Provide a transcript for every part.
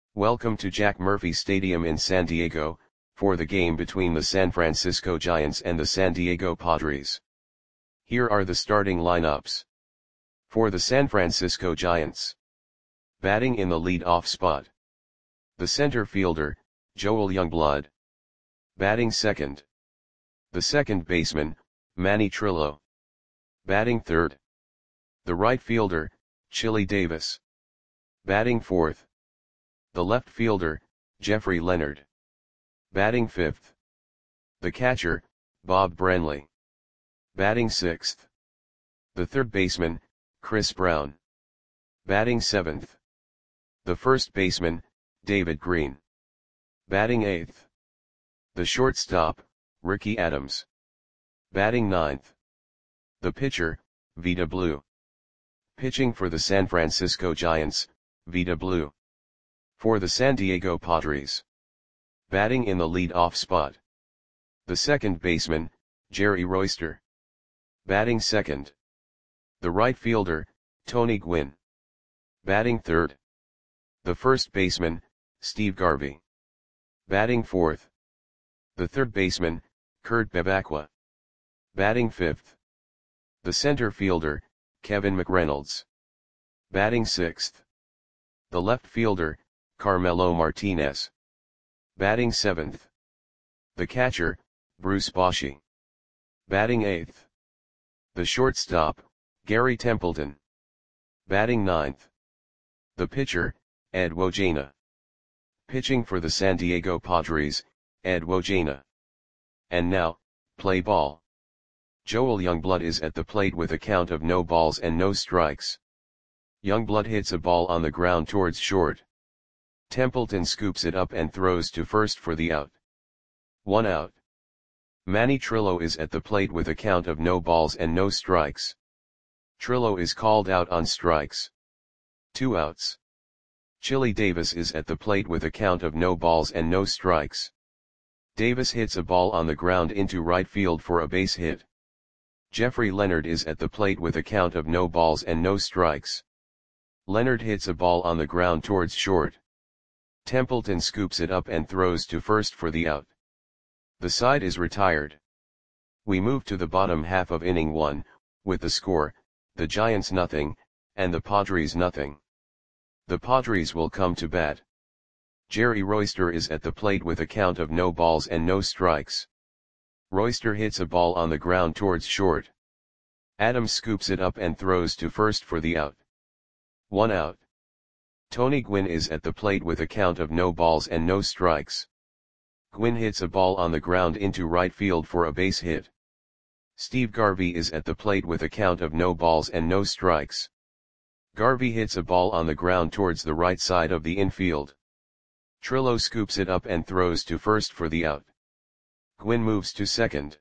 Welcome to Jack Murphy Stadium in San Diego, for the game between the San Francisco Giants and the San Diego Padres. Here are the starting lineups. For the San Francisco Giants. Batting in the lead-off spot. The center fielder, Joel Youngblood. Batting second. The second baseman, Manny Trillo. Batting third. The right fielder, Chili Davis. Batting fourth. The left fielder, Jeffrey Leonard. Batting fifth. The catcher, Bob Branley. Batting sixth. The third baseman, Chris Brown. Batting seventh. The first baseman, David Green. Batting eighth. The shortstop, Ricky Adams. Batting ninth. The pitcher, Vida Blue. Pitching for the San Francisco Giants, Vida Blue. For the San Diego Padres. Batting in the lead-off spot. The second baseman, Jerry Royster. Batting second. The right fielder, Tony Gwynn. Batting third. The first baseman, Steve Garvey. Batting fourth. The third baseman, Kurt Bevacqua. Batting fifth. The center fielder, Kevin McReynolds. Batting sixth. The left fielder, Carmelo Martinez. Batting seventh. The catcher, Bruce Bochy. Batting eighth. The shortstop, Gary Templeton. Batting ninth. The pitcher, Ed Wojena. Pitching for the San Diego Padres, Ed Wojena. And now, play ball. Joel Youngblood is at the plate with a count of no balls and no strikes. Youngblood hits a ball on the ground towards short. Templeton scoops it up and throws to first for the out. 1 out. Manny Trillo is at the plate with a count of no balls and no strikes. Trillo is called out on strikes. 2 outs. Chili Davis is at the plate with a count of no balls and no strikes. Davis hits a ball on the ground into right field for a base hit. Jeffrey Leonard is at the plate with a count of no balls and no strikes. Leonard hits a ball on the ground towards short. Templeton scoops it up and throws to first for the out. The side is retired. We move to the bottom half of inning 1, with the score, the Giants nothing, and the Padres nothing. The Padres will come to bat. Jerry Royster is at the plate with a count of no balls and no strikes. Royster hits a ball on the ground towards short. Adams scoops it up and throws to first for the out. 1 out. Tony Gwynn is at the plate with a count of no balls and no strikes. Gwynn hits a ball on the ground into right field for a base hit. Steve Garvey is at the plate with a count of no balls and no strikes. Garvey hits a ball on the ground towards the right side of the infield. Trillo scoops it up and throws to first for the out. Gwynn moves to second.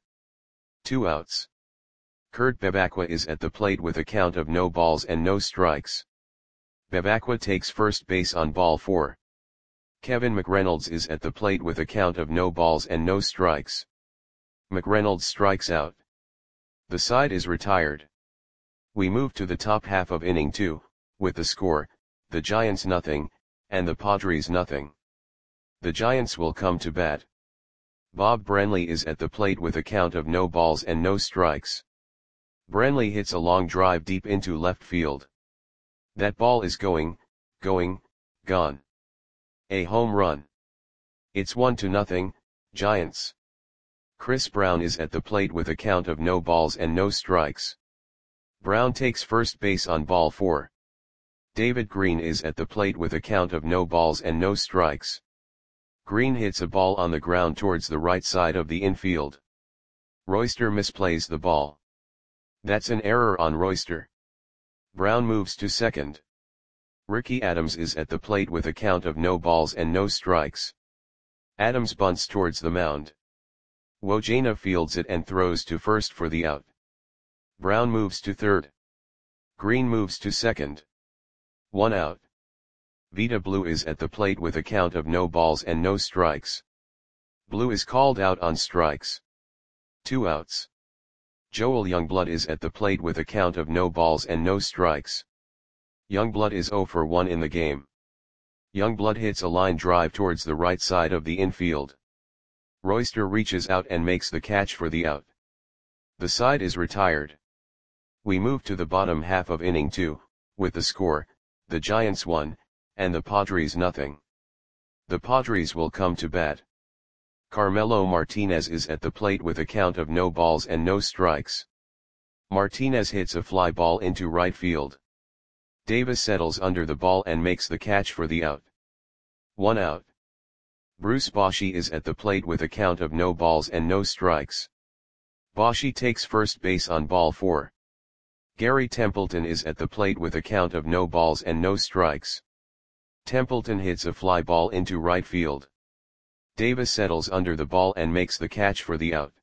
2 outs. Kurt Bevacqua is at the plate with a count of no balls and no strikes. Bevacqua takes first base on ball 4. Kevin McReynolds is at the plate with a count of no balls and no strikes. McReynolds strikes out. The side is retired. We move to the top half of inning 2, with the score, the Giants nothing, and the Padres nothing. The Giants will come to bat. Bob Branley is at the plate with a count of no balls and no strikes. Branley hits a long drive deep into left field. That ball is going, gone. A home run. It's 1-0, Giants. Chris Brown is at the plate with a count of no balls and no strikes. Brown takes first base on ball 4. David Green is at the plate with a count of no balls and no strikes. Green hits a ball on the ground towards the right side of the infield. Royster misplays the ball. That's an error on Royster. Brown moves to second. Ricky Adams is at the plate with a count of no balls and no strikes. Adams bunts towards the mound. Wojena fields it and throws to first for the out. Brown moves to third. Green moves to second. 1 out. Vida Blue is at the plate with a count of no balls and no strikes. Blue is called out on strikes. 2 outs. Joel Youngblood is at the plate with a count of no balls and no strikes. Youngblood is 0 for 1 in the game. Youngblood hits a line drive towards the right side of the infield. Royster reaches out and makes the catch for the out. The side is retired. We move to the bottom half of inning 2, with the score, the Giants 1, and the Padres nothing. The Padres will come to bat. Carmelo Martinez is at the plate with a count of no balls and no strikes. Martinez hits a fly ball into right field. Davis settles under the ball and makes the catch for the out. 1 out. Bruce Bochy is at the plate with a count of no balls and no strikes. Bochy takes first base on ball 4. Gary Templeton is at the plate with a count of no balls and no strikes. Templeton hits a fly ball into right field. Davis settles under the ball and makes the catch for the out.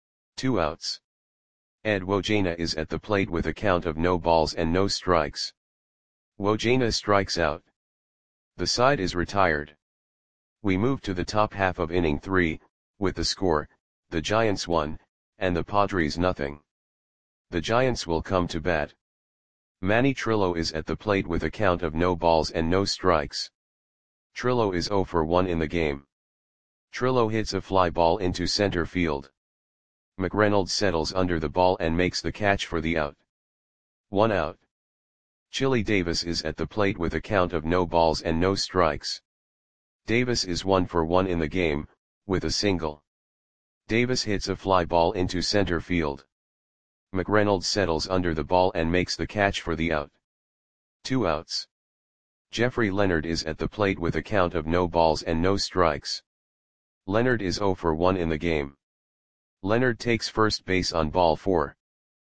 2 outs. Ed Wojana is at the plate with a count of no balls and no strikes. Wojana strikes out. The side is retired. We move to the top half of inning 3, with the score, the Giants 1, and the Padres nothing. The Giants will come to bat. Manny Trillo is at the plate with a count of no balls and no strikes. Trillo is 0 for 1 in the game. Trillo hits a fly ball into center field. McReynolds settles under the ball and makes the catch for the out. 1 out. Chili Davis is at the plate with a count of no balls and no strikes. Davis is 1 for 1 in the game, with a single. Davis hits a fly ball into center field. McReynolds settles under the ball and makes the catch for the out. 2 outs. Jeffrey Leonard is at the plate with a count of no balls and no strikes. Leonard is 0 for 1 in the game. Leonard takes first base on ball 4.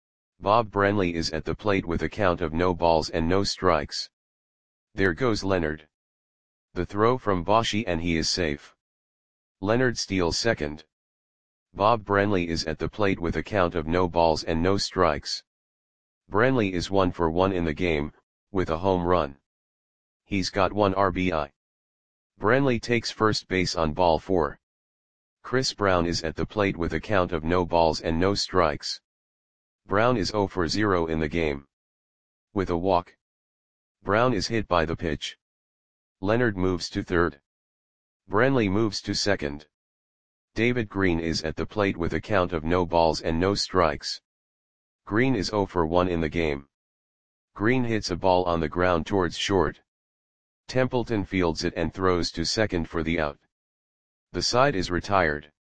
Bob Branley is at the plate with a count of no balls and no strikes. There goes Leonard. The throw from Bochy and he is safe. Leonard steals second. Bob Branley is at the plate with a count of no balls and no strikes. Branley is 1 for 1 in the game, with a home run. He's got 1 RBI. Branley takes first base on ball 4. Chris Brown is at the plate with a count of no balls and no strikes. Brown is 0 for 0 in the game. With a walk. Brown is hit by the pitch. Leonard moves to third. Branley moves to second. David Green is at the plate with a count of no balls and no strikes. Green is 0 for 1 in the game. Green hits a ball on the ground towards short. Templeton fields it and throws to second for the out. The side is retired.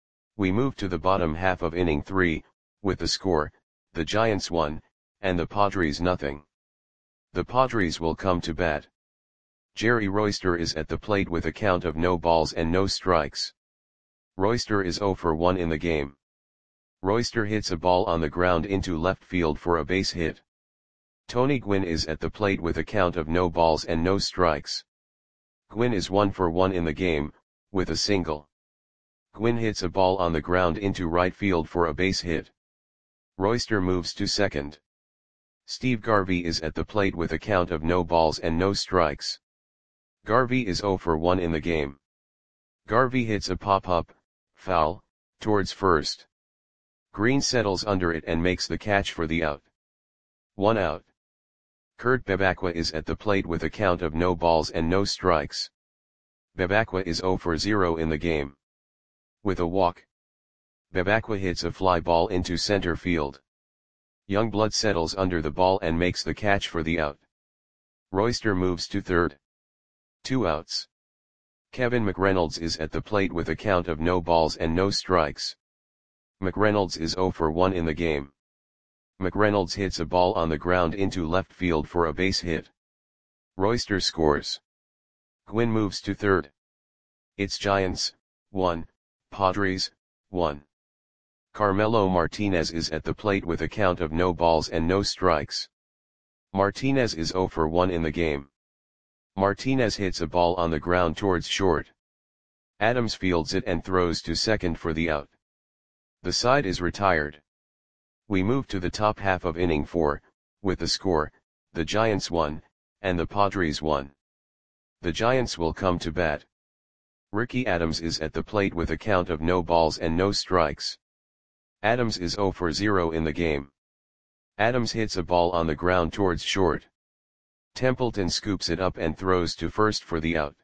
We move to the bottom half of inning 3, with the score, the Giants 1, and the Padres nothing. The Padres will come to bat. Jerry Royster is at the plate with a count of no balls and no strikes. Royster is 0 for 1 in the game. Royster hits a ball on the ground into left field for a base hit. Tony Gwynn is at the plate with a count of no balls and no strikes. Gwynn is 1 for 1 in the game, with a single. Gwynn hits a ball on the ground into right field for a base hit. Royster moves to second. Steve Garvey is at the plate with a count of no balls and no strikes. Garvey is 0 for 1 in the game. Garvey hits a pop-up, foul, towards first. Green settles under it and makes the catch for the out. 1 out. Kurt Bebacqua is at the plate with a count of no balls and no strikes. Bebacqua is 0 for 0 in the game. With a walk. Bebacqua hits a fly ball into center field. Youngblood settles under the ball and makes the catch for the out. Royster moves to third. 2 outs. Kevin McReynolds is at the plate with a count of no balls and no strikes. McReynolds is 0 for 1 in the game. McReynolds hits a ball on the ground into left field for a base hit. Royster scores. Gwynn moves to third. It's Giants, 1, Padres, 1. Carmelo Martinez is at the plate with a count of no balls and no strikes. Martinez is 0 for 1 in the game. Martinez hits a ball on the ground towards short. Adams fields it and throws to second for the out. The side is retired. We move to the top half of inning 4, with the score, the Giants 1, and the Padres 1. The Giants will come to bat. Ricky Adams is at the plate with a count of no balls and no strikes. Adams is 0 for 0 in the game. Adams hits a ball on the ground towards short. Templeton scoops it up and throws to first for the out.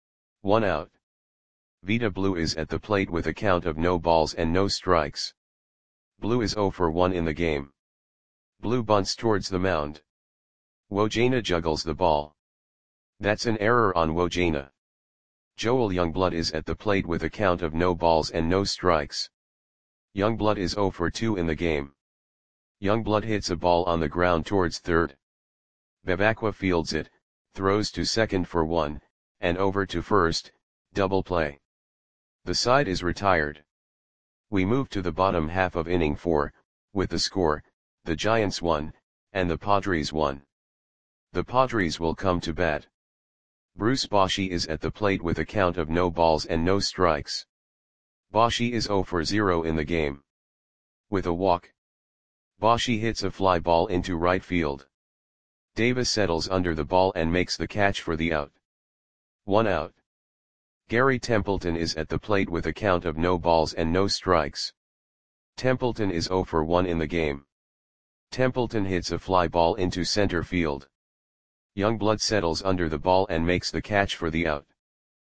1 out. Vita Blue is at the plate with a count of no balls and no strikes. Blue is 0 for 1 in the game. Blue bunts towards the mound. Wojana juggles the ball. That's an error on Wojana. Joel Youngblood is at the plate with a count of no balls and no strikes. Youngblood is 0 for 2 in the game. Youngblood hits a ball on the ground towards third. Bevacqua fields it, throws to second for 1, and over to first, double play. The side is retired. We move to the bottom half of inning 4, with the score, the Giants 1, and the Padres 1. The Padres will come to bat. Bruce Bochy is at the plate with a count of no balls and no strikes. Bochy is 0 for 0 in the game. With a walk, Bochy hits a fly ball into right field. Davis settles under the ball and makes the catch for the out. 1 out. Gary Templeton is at the plate with a count of no balls and no strikes. Templeton is 0 for 1 in the game. Templeton hits a fly ball into center field. Youngblood settles under the ball and makes the catch for the out.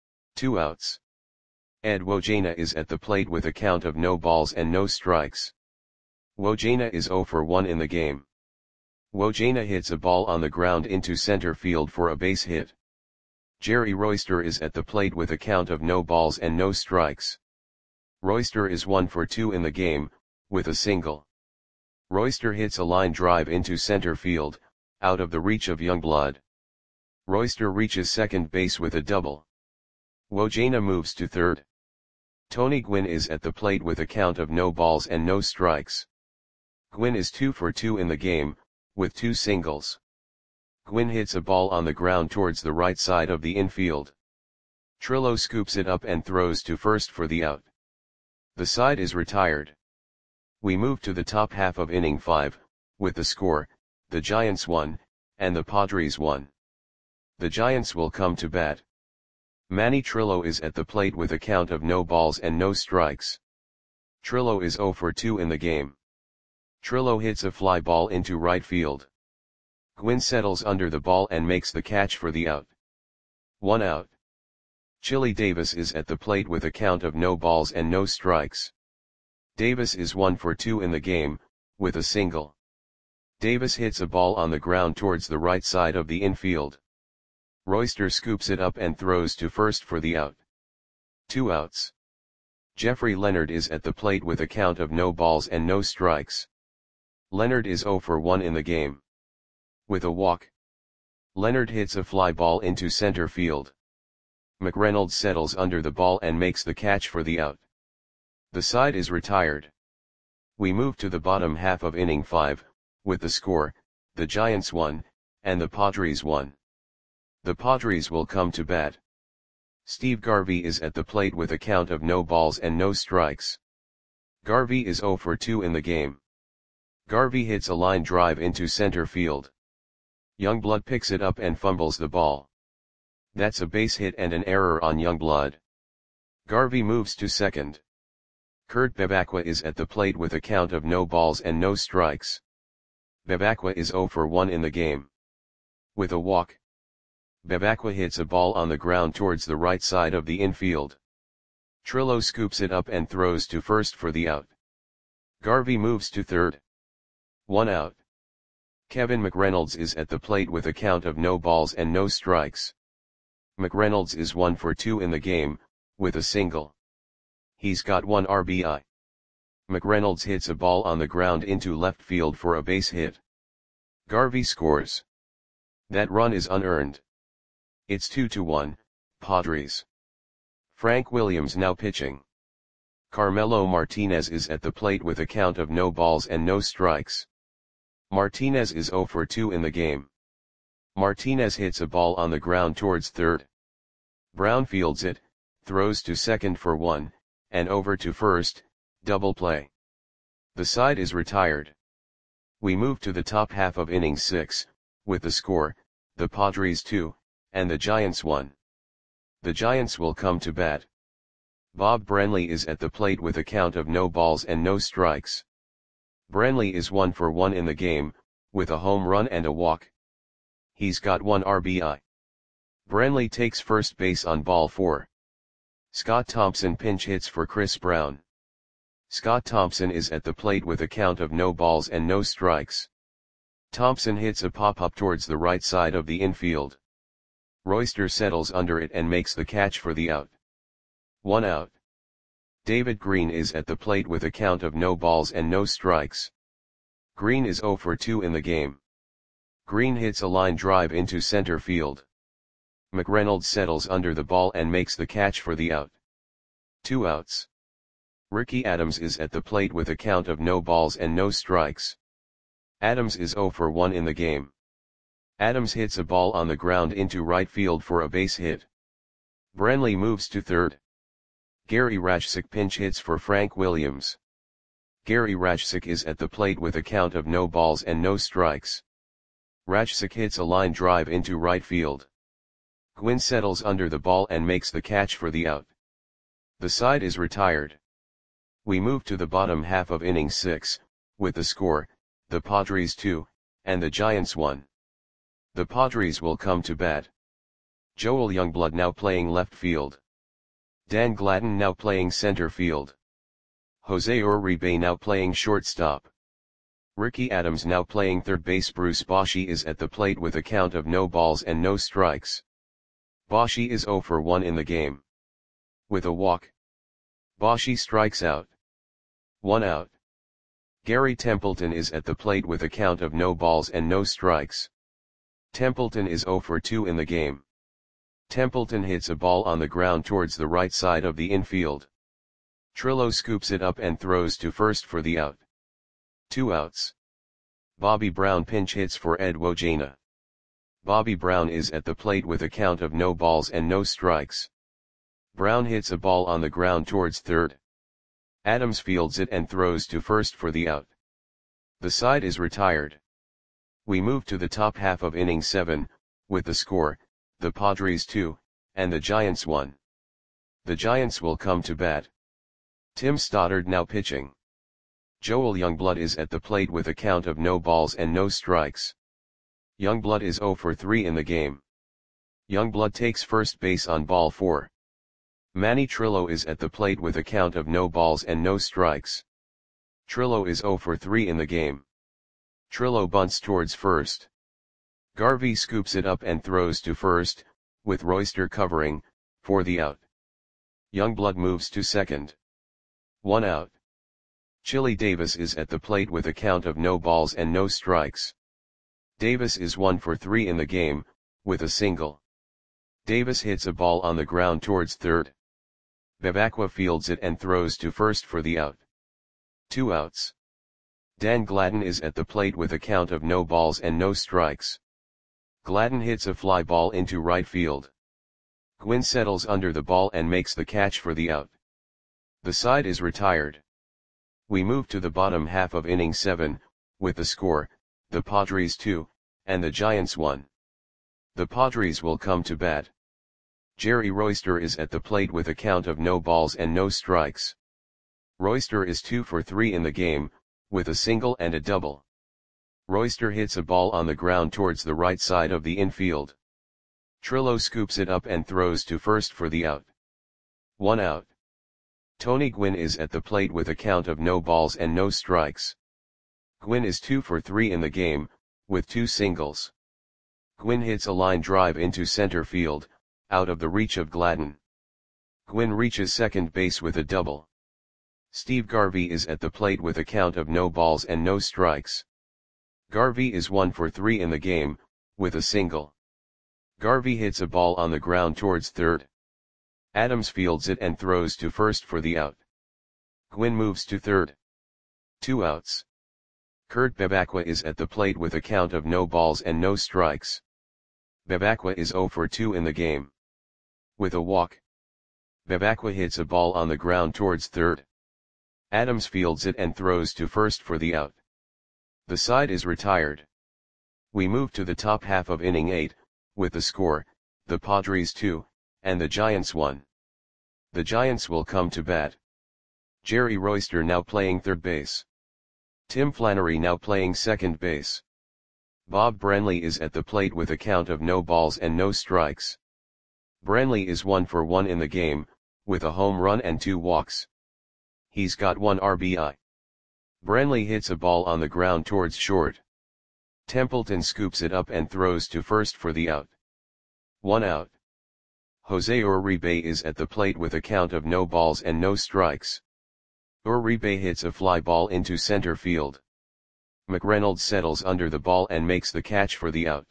2 outs. Ed Wojana is at the plate with a count of no balls and no strikes. Wojana is 0 for 1 in the game. Wojana hits a ball on the ground into center field for a base hit. Jerry Royster is at the plate with a count of no balls and no strikes. Royster is 1 for 2 in the game, with a single. Royster hits a line drive into center field, out of the reach of Youngblood. Royster reaches second base with a double. Wojana moves to third. Tony Gwynn is at the plate with a count of no balls and no strikes. Gwynn is 2 for 2 in the game, with 2 singles. Gwynn hits a ball on the ground towards the right side of the infield. Trillo scoops it up and throws to first for the out. The side is retired. We move to the top half of inning 5, with the score, the Giants 1, and the Padres 1. The Giants will come to bat. Manny Trillo is at the plate with a count of no balls and no strikes. Trillo is 0 for 2 in the game. Trillo hits a fly ball into right field. Gwynn settles under the ball and makes the catch for the out. 1 out. Chili Davis is at the plate with a count of no balls and no strikes. Davis is 1 for 2 in the game, with a single. Davis hits a ball on the ground towards the right side of the infield. Royster scoops it up and throws to first for the out. 2 outs. Jeffrey Leonard is at the plate with a count of no balls and no strikes. Leonard is 0 for 1 in the game. With a walk, Leonard hits a fly ball into center field. McReynolds settles under the ball and makes the catch for the out. The side is retired. We move to the bottom half of inning 5, with the score, the Giants 1, and the Padres 1. The Padres will come to bat. Steve Garvey is at the plate with a count of no balls and no strikes. Garvey is 0 for 2 in the game. Garvey hits a line drive into center field. Youngblood picks it up and fumbles the ball. That's a base hit and an error on Youngblood. Garvey moves to second. Kurt Bevacqua is at the plate with a count of no balls and no strikes. Bevacqua is 0 for 1 in the game. With a walk, Bevacqua hits a ball on the ground towards the right side of the infield. Trillo scoops it up and throws to first for the out. Garvey moves to third. 1 out. Kevin McReynolds is at the plate with a count of no balls and no strikes. McReynolds is 1 for 2 in the game, with a single. He's got 1 RBI. McReynolds hits a ball on the ground into left field for a base hit. Garvey scores. That run is unearned. It's 2-1, Padres. Frank Williams now pitching. Carmelo Martinez is at the plate with a count of no balls and no strikes. Martinez is 0 for 2 in the game. Martinez hits a ball on the ground towards third. Brown fields it, throws to second for 1, and over to first, double play. The side is retired. We move to the top half of inning 6, with the score, the Padres 2, and the Giants 1. The Giants will come to bat. Bob Branley is at the plate with a count of no balls and no strikes. Branley is 1 for 1 in the game, with a home run and a walk. He's got 1 RBI. Brantley takes first base on ball 4. Scott Thompson pinch hits for Chris Brown. Scott Thompson is at the plate with a count of no balls and no strikes. Thompson hits a pop-up towards the right side of the infield. Royster settles under it and makes the catch for the out. 1 out. David Green is at the plate with a count of no balls and no strikes. Green is 0 for 2 in the game. Green hits a line drive into center field. McReynolds settles under the ball and makes the catch for the out. 2 outs. Ricky Adams is at the plate with a count of no balls and no strikes. Adams is 0 for 1 in the game. Adams hits a ball on the ground into right field for a base hit. Brantley moves to third. Gary Rajcic pinch hits for Frank Williams. Gary Rajcic is at the plate with a count of no balls and no strikes. Rajcic hits a line drive into right field. Gwynn settles under the ball and makes the catch for the out. The side is retired. We move to the bottom half of inning 6, with the score, the Padres 2, and the Giants 1. The Padres will come to bat. Joel Youngblood now playing left field. Dan Gladden now playing center field. Jose Uribe now playing shortstop. Ricky Adams now playing third base. Bruce Bochy is at the plate with a count of no balls and no strikes. Bochy is 0 for 1 in the game. With a walk, Bochy strikes out. 1 out. Gary Templeton is at the plate with a count of no balls and no strikes. Templeton is 0 for 2 in the game. Templeton hits a ball on the ground towards the right side of the infield. Trillo scoops it up and throws to first for the out. 2 outs. Bobby Brown pinch hits for Ed Wojana. Bobby Brown is at the plate with a count of no balls and no strikes. Brown hits a ball on the ground towards third. Adams fields it and throws to first for the out. The side is retired. We move to the top half of inning 7, with the score, the Padres 2, and the Giants 1. The Giants will come to bat. Tim Stoddard now pitching. Joel Youngblood is at the plate with a count of no balls and no strikes. Youngblood is 0 for 3 in the game. Youngblood takes first base on ball 4. Manny Trillo is at the plate with a count of no balls and no strikes. Trillo is 0 for 3 in the game. Trillo bunts towards first. Garvey scoops it up and throws to first, with Royster covering, for the out. Youngblood moves to second. 1 out. Chili Davis is at the plate with a count of no balls and no strikes. Davis is 1 for 3 in the game, with a single. Davis hits a ball on the ground towards third. Bevacqua fields it and throws to first for the out. 2 outs. Dan Gladden is at the plate with a count of no balls and no strikes. Gladden hits a fly ball into right field. Gwynn settles under the ball and makes the catch for the out. The side is retired. We move to the bottom half of inning 7, with the score, the Padres 2, and the Giants 1. The Padres will come to bat. Jerry Royster is at the plate with a count of no balls and no strikes. Royster is 2 for 3 in the game, with a single and a double. Royster hits a ball on the ground towards the right side of the infield. Trillo scoops it up and throws to first for the out. 1 out. Tony Gwynn is at the plate with a count of no balls and no strikes. Gwynn is 2 for 3 in the game, with 2 singles. Gwynn hits a line drive into center field, out of the reach of Gladden. Gwynn reaches second base with a double. Steve Garvey is at the plate with a count of no balls and no strikes. Garvey is 1 for 3 in the game, with a single. Garvey hits a ball on the ground towards third. Adams fields it and throws to first for the out. Gwynn moves to third. 2 outs. Kurt Bevacqua is at the plate with a count of no balls and no strikes. Bevacqua is 0 for 2 in the game. With a walk, Bevacqua hits a ball on the ground towards third. Adams fields it and throws to first for the out. The side is retired. We move to the top half of inning 8, with the score, the Padres 2, and the Giants 1. The Giants will come to bat. Jerry Royster now playing third base. Tim Flannery now playing second base. Bob Branley is at the plate with a count of no balls and no strikes. Branley is 1 for 1 in the game, with a home run and 2 walks. He's got 1 RBI. Branley hits a ball on the ground towards short. Templeton scoops it up and throws to first for the out. 1 out. Jose Uribe is at the plate with a count of no balls and no strikes. Uribe hits a fly ball into center field. McReynolds settles under the ball and makes the catch for the out.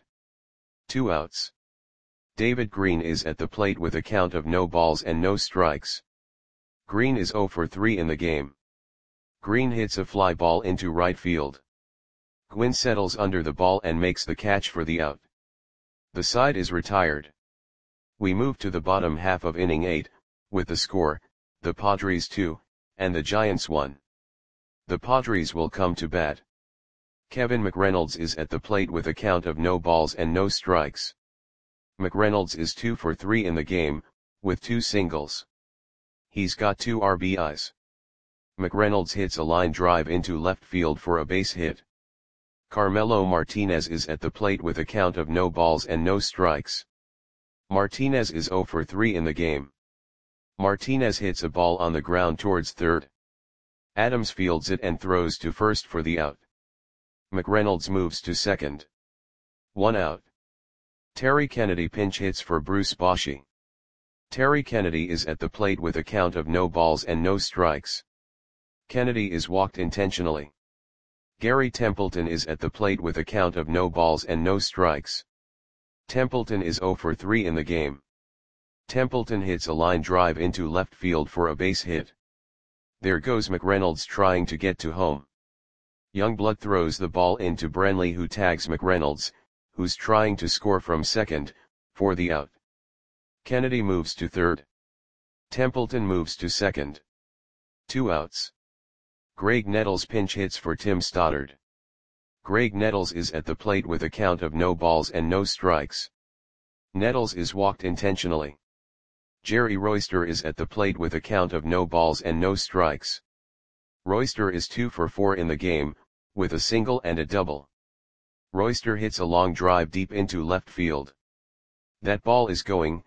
2 outs. David Green is at the plate with a count of no balls and no strikes. Green is 0 for 3 in the game. Green hits a fly ball into right field. Gwynn settles under the ball and makes the catch for the out. The side is retired. We move to the bottom half of inning 8, with the score, the Padres 2, and the Giants 1. The Padres will come to bat. Kevin McReynolds is at the plate with a count of no balls and no strikes. McReynolds is 2 for 3 in the game, with 2 singles. He's got 2 RBIs. McReynolds hits a line drive into left field for a base hit. Carmelo Martinez is at the plate with a count of no balls and no strikes. Martinez is 0 for 3 in the game. Martinez hits a ball on the ground towards third. Adams fields it and throws to first for the out. McReynolds moves to second. 1 out. Terry Kennedy pinch hits for Bruce Bochy. Terry Kennedy is at the plate with a count of no balls and no strikes. Kennedy is walked intentionally. Gary Templeton is at the plate with a count of no balls and no strikes. Templeton is 0 for 3 in the game. Templeton hits a line drive into left field for a base hit. There goes McReynolds trying to get to home. Youngblood throws the ball into Branley, who tags McReynolds, who's trying to score from second, for the out. Kennedy moves to third. Templeton moves to second. 2 outs. Greg Nettles pinch hits for Tim Stoddard. Greg Nettles is at the plate with a count of no balls and no strikes. Nettles is walked intentionally. Jerry Royster is at the plate with a count of no balls and no strikes. Royster is 2 for 4 in the game, with a single and a double. Royster hits a long drive deep into left field. That ball is gone.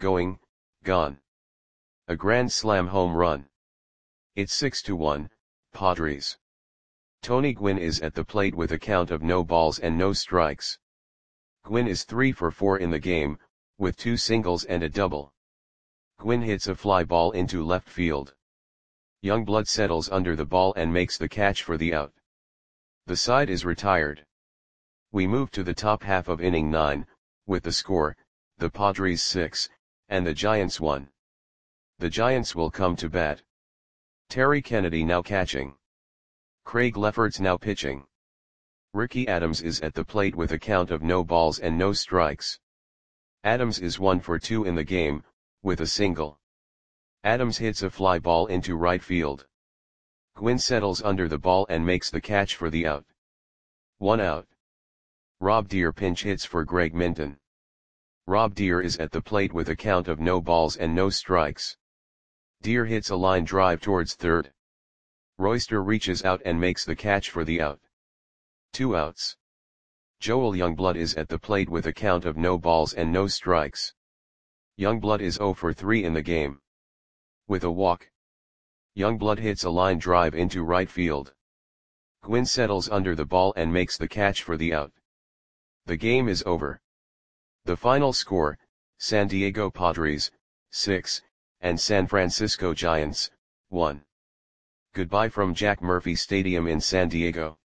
A grand slam home run. It's 6-1, Padres. Tony Gwynn is at the plate with a count of no balls and no strikes. Gwynn is 3 for 4 in the game, with 2 singles and a double. Gwynn hits a fly ball into left field. Youngblood settles under the ball and makes the catch for the out. The side is retired. We move to the top half of inning 9, with the score, the Padres 6, and the Giants 1. The Giants will come to bat. Terry Kennedy now catching. Craig Lefferts now pitching. Ricky Adams is at the plate with a count of no balls and no strikes. Adams is 1 for 2 in the game, with a single. Adams hits a fly ball into right field. Gwynn settles under the ball and makes the catch for the out. 1 out. Rob Deere pinch hits for Greg Minton. Rob Deere is at the plate with a count of no balls and no strikes. Deere hits a line drive towards third. Royster reaches out and makes the catch for the out. 2 outs. Joel Youngblood is at the plate with a count of no balls and no strikes. Youngblood is 0 for 3 in the game. With a walk. Youngblood hits a line drive into right field. Gwynn settles under the ball and makes the catch for the out. The game is over. The final score, San Diego Padres, 6, and San Francisco Giants, 1. Goodbye from Jack Murphy Stadium in San Diego.